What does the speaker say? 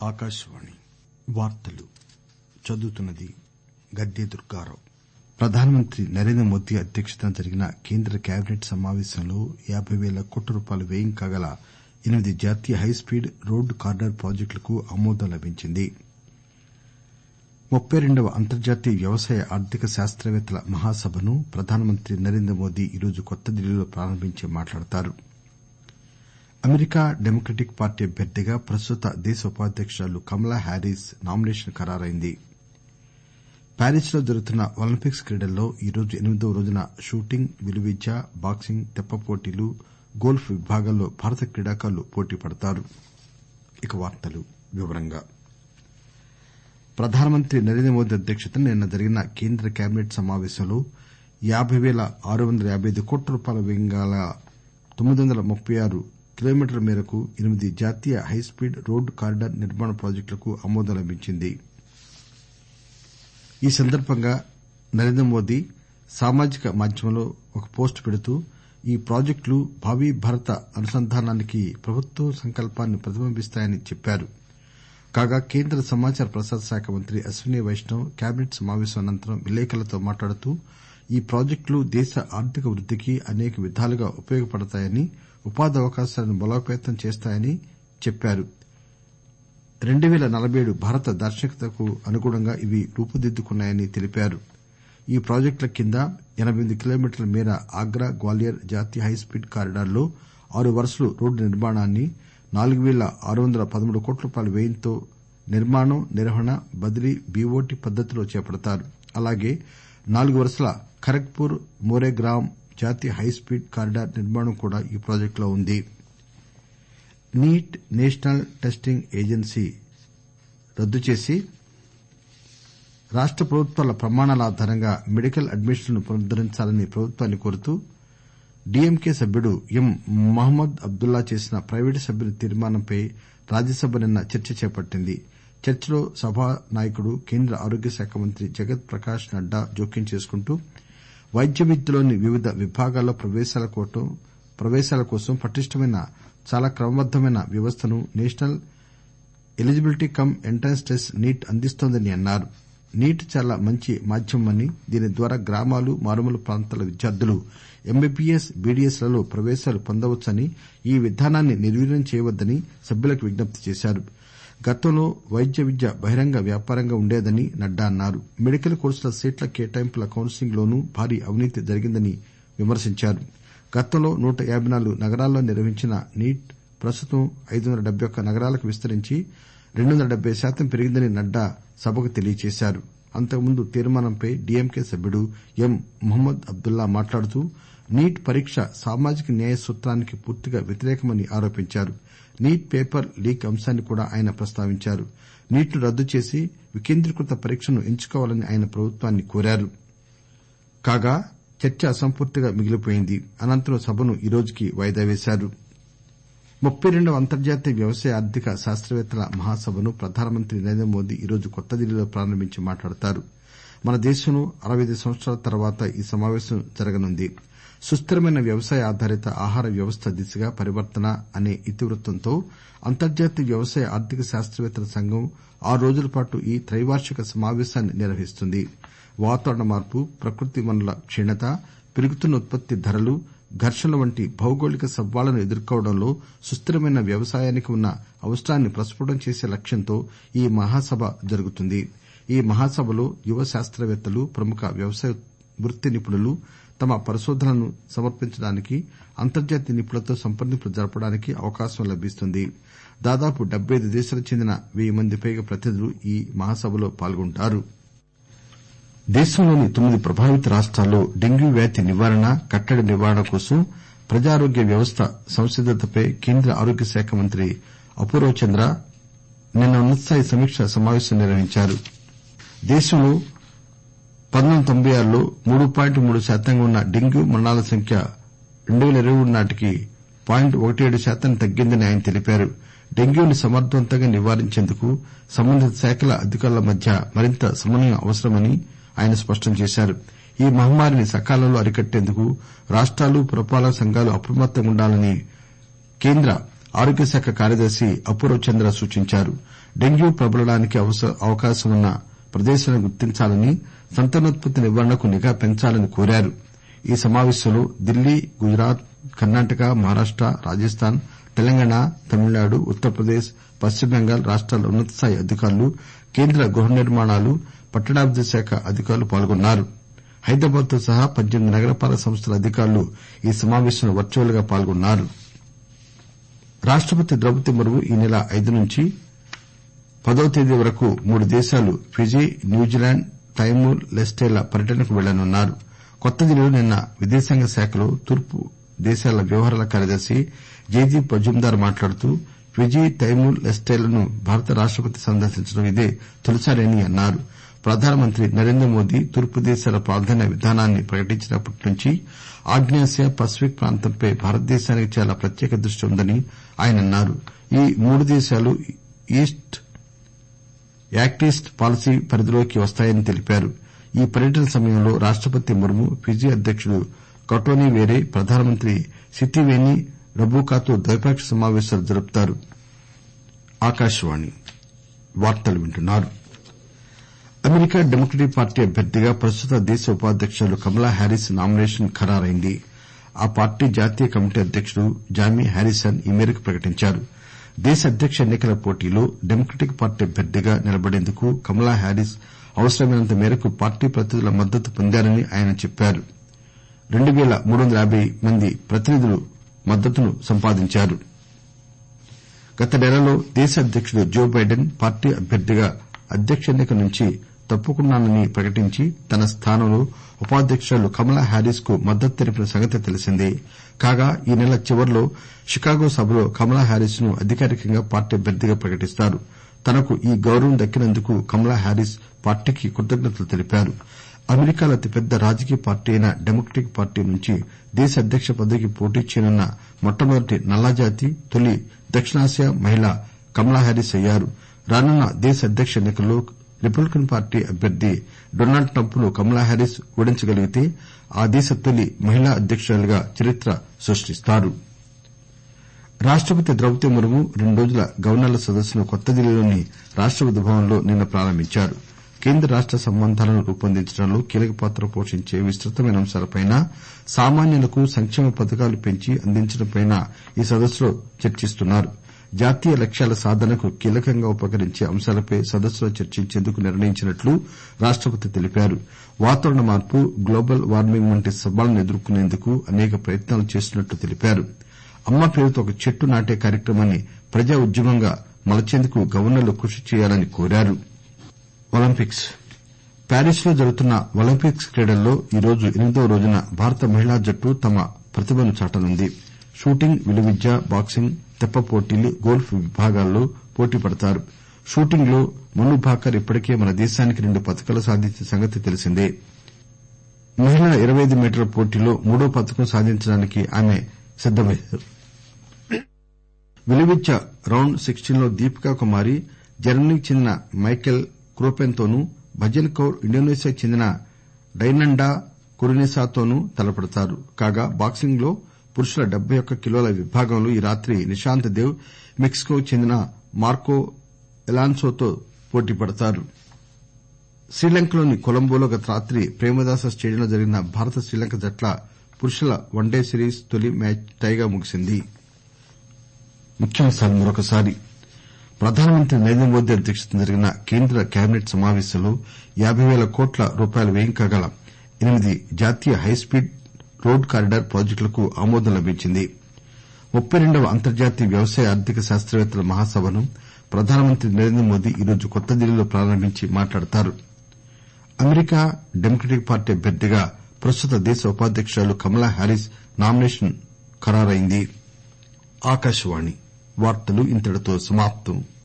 ఆకాశవాణి వార్తలు చదువుతున్నది గద్దె దుర్గారావు. ప్రధానమంత్రి నరేంద్ర మోదీ అధ్యక్షతన జరిగిన కేంద్ర కేబినెట్ సమావేశంలో 50,000 కోట్ల రూపాయల వ్యయం కాగల 8 జాతీయ హైస్పీడ్ రోడ్డు కారిడార్ ప్రాజెక్టులకు ఆమోదం లభించింది. 32వ అంతర్జాతీయ వ్యవసాయ ఆర్థిక శాస్తవేత్తల మహాసభను ప్రధానమంత్రి నరేంద్ర మోదీ ఈరోజు కొత్త ఢిల్లీలో ప్రారంభించి మాట్లాడతారు. అమెరికా డెమోక్రటిక్ పార్టీ అభ్యర్థిగా ప్రస్తుత దేశ ఉపాధ్యకురాలు కమలా హ్యారీస్ నామినేషన్ ఖరారైంది. ప్యారిస్ లో జరుగుతున్న ఒలింపిక్స్ క్రీడల్లో ఈరోజు 8వ రోజున షూటింగ్, విలువిద్య, బాక్సింగ్, తెప్ప పోటీలు, గోల్ఫ్ విభాగాల్లో భారత క్రీడాకారులు పోటీ పడతారు. ప్రధానమంత్రి నరేంద్ర మోదీ అధ్యక్షతన నిన్న జరిగిన కేంద్ర కేబినెట్ సమావేశంలో 50,655 కోట్ల రూపాయల వ్యయం గల 936 కిలోమీటర్ల మేరకు 8 జాతీయ హైస్పీడ్ రోడ్డు కారిడార్ నిర్మాణ ప్రాజెక్టులకు ఆమోదం లభించింది. ఈ సందర్బంగా నరేంద్ర మోదీ సామాజిక మాధ్యమంలో ఒక పోస్టు పెడుతూ ఈ ప్రాజెక్టులు భావీ భారత అనుసంధానానికి ప్రభుత్వ సంకల్పాన్ని ప్రతిబింబిస్తాయని చెప్పారు. కాగా కేంద్ర సమాచార ప్రసార శాఖ మంత్రి అశ్విని వైష్ణవ్ కేబినెట్ సమావేశం అనంతరం విలేకరులతో మాట్లాడుతూ ఈ ప్రాజెక్టులు దేశ ఆర్థిక వృద్దికి అనేక విధాలుగా ఉపయోగపడతాయని, ఉపాధి అవకాశాలను బలోపేతం చేస్తాయని చెప్పారు. 2047 భారత దార్శనికతకు అనుగుణంగా ఇవి రూపుదిద్దుకున్నాయని తెలిపారు. ఈ ప్రాజెక్టుల కింద 88 కిలోమీటర్ల మేర ఆగ్రా గ్వాలియర్ జాతీయ హైస్పీడ్ కారిడార్లో 6 వరుసలు రోడ్డు నిర్మాణాన్ని 4,613 కోట్ల రూపాయల వ్యయంతో నిర్మాణం, నిర్వహణ, బదిలీ బీఓటీ పద్దతిలో చేపడతారు. అలాగే 4 వరుసల ఖరగ్పూర్ మోరేగ్రామ్ జాతీయ హైస్పీడ్ కారిడార్ నిర్మాణం కూడా ఈ ప్రాజెక్టులో ఉంది. నీట్ నేషనల్ టెస్టింగ్ ఏజెన్సీ రద్దు చేసి రాష్ట ప్రభుత్వాల ప్రమాణాల ఆధారంగా మెడికల్ అడ్మిషన్లను పునరుద్దరించాలని ప్రభుత్వాన్ని కోరుతూ డీఎంకే సభ్యుడు ఎం మహమ్మద్ అబ్దుల్లా చేసిన ప్రైవేటు సభ్యుల తీర్మానంపై రాజ్యసభ నిన్న చర్చ చేపట్టింది. చర్చలో సభానాయకుడు కేంద్ర ఆరోగ్య శాఖ మంత్రి జగత్ ప్రకాష్ నడ్డా జోక్యం చేసుకుంటూ వైద్య విద్యలోని వివిధ విభాగాల్లో ప్రవేశాల కోసం పటిష్టమైన, చాలా క్రమబద్దమైన వ్యవస్థను National Eligibility cum Entrance Test NEET అందిస్తోందని అన్నారు. నీట్ చాలా మంచి మాధ్యమమని, దీని ద్వారా గ్రామాలు, మారుమూల ప్రాంతాల విద్యార్థులు ఎంబీబీఎస్, బీడీఎస్ లలో ప్రవేశాలు పొందవచ్చని, ఈ విధానాన్ని నిర్వీర్యం చేయవద్దని సభ్యులకు విజ్ఞప్తి చేశారు. గతంలో వైద్య విద్య బహిరంగ వ్యాపారంగా ఉండేదని నడ్డా అన్నారు. మెడికల్ కోర్సుల సీట్ల కేటాయింపుల కౌన్సిలింగ్ లోనూ భారీ అవినీతి జరిగిందని విమర్శించారు. గతంలో 154 నగరాల్లో నిర్వహించిన నీట్ ప్రస్తుతం 571 నగరాలకు విస్తరించి 270% పెరిగిందని నడ్డా సభకు తెలియజేశారు. అంతకుముందు తీర్మానంపై డీఎంకే సభ్యుడు ఎం మహమ్మద్ అబ్దుల్లా మాట్లాడుతూ నీట్ పరీక్ష సామాజిక న్యాయ సూత్రానికి పూర్తిగా వ్యతిరేకమని ఆరోపించారు. నీట్ పేపర్ లీక్ అంశాన్ని కూడా ఆయన ప్రస్తావించారు. నీట్ను రద్దు చేసి వికేంద్రీకృత పరీక్షను ఎంచుకోవాలని ఆయన ప్రభుత్వాన్ని కోరారు. కాగా చర్చ అసంపూర్తిగా మిగిలిపోయింది. అనంతరం సభను ఈరోజుకి వాయిదా వేశారు. 32వ అంతర్జాతీయ వ్యవసాయ ఆర్థిక శాస్తవేత్తల మహాసభను ప్రధానమంత్రి నరేంద్ర మోదీ ఈరోజు కొత్త ఢిల్లీలో ప్రారంభించి మాట్లాడతారు. మన దేశంలో 65 సంవత్సరాల తర్వాత ఈ సమావేశం జరగనుంది. సుస్థిరమైన వ్యవసాయ ఆధారిత ఆహార వ్యవస్థ దిశగా పరివర్తన అనే ఇతివృత్తంతో అంతర్జాతీయ వ్యవసాయ ఆర్థిక శాస్తవేత్తల సంఘం 6 రోజుల పాటు ఈ త్రైవార్షిక సమావేశాన్ని నిర్వహిస్తుంది. వాతావరణ మార్పు, ప్రకృతి వనరుల క్షీణత, పెరుగుతున్న ఉత్పత్తి ధరలు, ఘర్షణల వంటి భౌగోళిక సవాళ్లను ఎదుర్కోవడంలో సుస్థిరమైన వ్యవసాయానికి ఉన్న అవసరాన్ని ప్రస్ఫుటం చేసే లక్ష్యంతో ఈ మహాసభ జరుగుతుంది. ఈ మహాసభలో యువ శాస్తవేత్తలు, ప్రముఖ వ్యవసాయ వృత్తి నిపుణులు తమ పరిశోధనలను సమర్పించడానికి, అంతర్జాతీయ నిపుణులతో సంప్రదింపులు జరపడానికి అవకాశం లభిస్తుంది. దాదాపు 75 దేశాలకు చెందిన 1000 మంది పైగా ప్రతినిధులు ఈ మహాసభలో పాల్గొంటారు. దేశంలోని 9 ప్రభావిత రాష్టాల్లో డెంగ్యూ వ్యాధి నివారణ, కట్టడి నివారణ కోసం ప్రజారోగ్య వ్యవస్థ సంసిద్దతపై కేంద్ర ఆరోగ్య శాఖ మంత్రి అపూర్వ చంద్ర నిన్న ఉన్నతస్థాయి సమీక్షా సమావేశం నిర్వహించారు. దేశంలో 1996లో 3.3% ఉన్న డెంగ్యూ మరణాల సంఖ్య 2023 నాటికి 0.17% తగ్గిందని ఆయన తెలిపారు. డెంగ్యూను సమర్దవంతంగా నివారించేందుకు సంబంధిత శాఖల అధికారుల మధ్య మరింత సమన్వయం అవసరమని ఆయన స్పష్టం చేశారు. ఈ మహమ్మారిని సకాలంలో అరికట్టేందుకు రాష్టాలు, పురపాలక సంఘాలు అప్రమత్తంగా ఉండాలని కేంద్ర ఆరోగ్య శాఖ కార్యదర్శి అపూర్వ చంద్ర సూచించారు. డెంగ్యూ ప్రబలడానికి అవకాశం ఉన్న ప్రదేశాలను గుర్తించాలని, సంతానోత్పత్తి నివారణకు నిఘా పెంచాలని కోరారు. ఈ సమావేశంలో ఢిల్లీ, గుజరాత్, కర్ణాటక, మహారాష్ట, రాజస్థాన్, తెలంగాణ, తమిళనాడు, ఉత్తరప్రదేశ్, పశ్చిమ బెంగాల్ రాష్టాల ఉన్నతస్థాయి అధికారులు, కేంద్ర గృహ నిర్మాణాలు, పట్టణాభివృద్ది శాఖ అధికారులు పాల్గొన్నారు. హైదరాబాద్ తో సహా 18 నగరపాలక సంస్థల అధికారులు ఈ సమావేశంలో వర్చువల్ గా పాల్గొన్నారు. రాష్టపతి ద్రౌపది ముర్ము ఈ నెల 5 నుంచి 10వ తేదీ వరకు 3 దేశాలు ఫిజీ, న్యూజిలాండ్, తైమూర్ లెస్టేల పర్యటనకు వెళ్లనున్నారు. కొత్తదిల్లీలో నిన్న విదేశాంగ శాఖలో తూర్పు దేశాల వ్యవహారాల కార్యదర్శి జయదీప్ మజుందార్ మాట్లాడుతూ ఫిజీ, తైమూర్ లెస్టేలను భారత రాష్టపతి సందర్శించడం ఇదే తొలిసారి అని అన్నారు. ప్రధానమంత్రి నరేంద్రమోదీ తూర్పు దేశాల ప్రాధాన్య విధానాన్ని ప్రకటించినప్పటి నుంచి ఆగ్నేయాసియా, పసిఫిక్ ప్రాంతంపై భారతదేశానికి చాలా ప్రత్యేక దృష్టి ఉందని ఆయన అన్నారు. ఈ 3 దేశాలు యాక్ట్ ఈస్ట్ పాలసీ పరిధిలోకి వస్తాయని తెలిపారు. ఈ పర్యటన సమయంలో రాష్టపతి ముర్ము ఫిజీ అధ్యకుడు కటోనీ వేరే, ప్రధానమంత్రి సితివేని రబూకాతో ద్వైపాక్షిక సమావేశాలు జరుపుతారు. అమెరికా డెమోక్రటిక్ పార్టీ అభ్యర్థిగా ప్రస్తుత దేశ ఉపాధ్యకురాలు కమలా హ్యారీస్ నామినేషన్ ఖరారైంది. ఆ పార్టీ జాతీయ కమిటీ అధ్యకుడు జామీ హ్యారిసన్ ఈ మేరకు ప్రకటించారు. దేశ అధ్యక్ష ఎన్నికల పోటీలో డెమోక్రటిక్ పార్టీ అభ్యర్థిగా నిలబడేందుకు కమలా హ్యారీస్ అవసరమైనంత మేరకు పార్టీ ప్రతినిధుల మద్దతు పొందారని ఆయన చెప్పారు. 2350 మంది ప్రతినిధుల మద్దతును సంపాదించారు. గత నెలలో దేశ అధ్యకుడు జో బైడెన్ పార్టీ అభ్యర్థిగా అధ్యక్ష ఎన్నిక నుంచి తప్పుకున్నానని ప్రకటించి తన స్థానంలో ఉపాధ్యకురాలు కమలా హ్యారీస్ కు మద్దతు తెలిపిన సంగతి తెలిసిందే. కాగా ఈ నెల చివర్లో షికాగో సభలో కమలా హ్యారీస్ ను అధికారికంగా పార్టీ అభ్యర్థిగా ప్రకటిస్తారు. తనకు ఈ గౌరవం దక్కినందుకు కమలా హ్యారీస్ పార్టీకి కృతజ్ఞతలు తెలిపారు. అమెరికాలో అతిపెద్ద రాజకీయ పార్టీ అయిన డెమోక్రటిక్ పార్టీ నుంచి దేశ అధ్యక్ష పదవికి పోటీ చేయనున్న మొట్టమొదటి నల్లజాతి, తొలి దక్షిణాసియా మహిళ కమలా హ్యారీస్ అయ్యారు. రానున్న దేశ అధ్యక్ష ఎన్నికల్లో రిపబ్లికన్ పార్టీ అభ్యర్థి డొనాల్డ్ ట్రంప్ ను కమలా హ్యారీస్ ఓడించగలిగితే ఆ దేశ తొలి మహిళా అధ్యకురాలిగా చరిత్ర సృష్టిస్తారు. రాష్టపతి ద్రౌపది ముర్ము 2 రోజుల గవర్నర్ల సదస్సును కొత్తదిల్లీలోని రాష్టపతి భవన్లో నిన్న ప్రారంభించారు. కేంద్ర రాష్ట సంబంధాలను రూపొందించడంలో కీలక పాత్ర పోషించే విస్తృతమైన అంశాలపై, సామాన్యులకు సంక్షేమ పథకాలు పెంచి అందించడంపై ఈ సదస్సులో చర్చిస్తున్నారు. జాతీయ లక్ష్యాల సాధనకు కీలకంగా ఉపకరించే అంశాలపై సదస్సులో చర్చించేందుకు నిర్ణయించినట్లు రాష్టపతి తెలిపారు. వాతావరణ మార్పు, గ్లోబల్ వార్మింగ్ వంటి సవాళ్లను ఎదుర్కొనేందుకు అనేక ప్రయత్నాలు చేస్తున్నట్లు తెలిపారు. అమ్మ పేరుతో ఒక చెట్టు నాటే కార్యక్రమాన్ని ప్రజా ఉద్యమంగా మలచేందుకు గవర్నర్లు కృషి చేయాలని కోరారు. ఒలింపిక్స్ ప్యారిస్ లో జరుగుతున్న ఒలింపిక్స్ క్రీడల్లో ఈరోజు 8వ రోజున భారత మహిళా జట్టు తమ ప్రతిభను చాటనుంది. షూటింగ్, విలువిద్య, బాక్సింగ్, తెప్ప పోటీలు, గోల్ఫ్ విభాగాల్లో పోటీ పడతారు. షూటింగ్ లో మను భాకర్ ఇప్పటికే మన దేశానికి 2 పతకాలు సాధించిన సంగతి తెలిసిందే. మహిళల 25 మీటర్ల పోటీలో 3వ పతకం సాధించడానికి ఆమె సిద్దమయ్యారు. విలువిద్య రౌండ్ 16 లో దీపికా కుమారి జర్మనీకి చెందిన మైకెల్ క్రోపెన్ తోనూ, భజన్ కౌర్ ఇండోనేషియాకు చెందిన డైనండా కురునిసాతోనూ తలపడతారు. కాగా బాక్సింగ్ లో పురుషుల 71 కిలోల విభాగంలో ఈ రాత్రి నిశాంత్ దేవ్ మెక్సికోకు చెందిన మార్కో ఎలాన్సోతో పోటీ పడతారు. శ్రీలంకలోని కొలంబోలో గత రాత్రి ప్రేమదాస స్టేడియంలో జరిగిన భారత శ్రీలంక జట్ల పురుషుల వన్డే సిరీస్ తొలి మ్యాచ్ టైగా ముగిసింది. ప్రధానమంత్రి నరేంద్ర మోదీ అధ్యక్షతన జరిగిన కేంద్ర కేబినెట్ సమావేశంలో 50,000 కోట్ల రూపాయల వ్యయంతో గల 8 జాతీయ హైస్పీడ్ రోడ్ కారిడార్ ప్రాజెక్టులకు ఆమోదం లభించింది. 32వ అంతర్జాతీయ వ్యవసాయ ఆర్థిక శాస్తవేత్తల మహాసభను ప్రధానమంత్రి నరేంద్ర మోదీ ఈరోజు కొత్తదిల్లీలో ప్రారంభించి మాట్లాడతారు. అమెరికా డెమోక్రటిక్ పార్టీ అభ్యర్థిగా ప్రస్తుత దేశ ఉపాధ్యకురాలు కమలా హ్యారీస్ నామినేషన్ ఖరారైంది.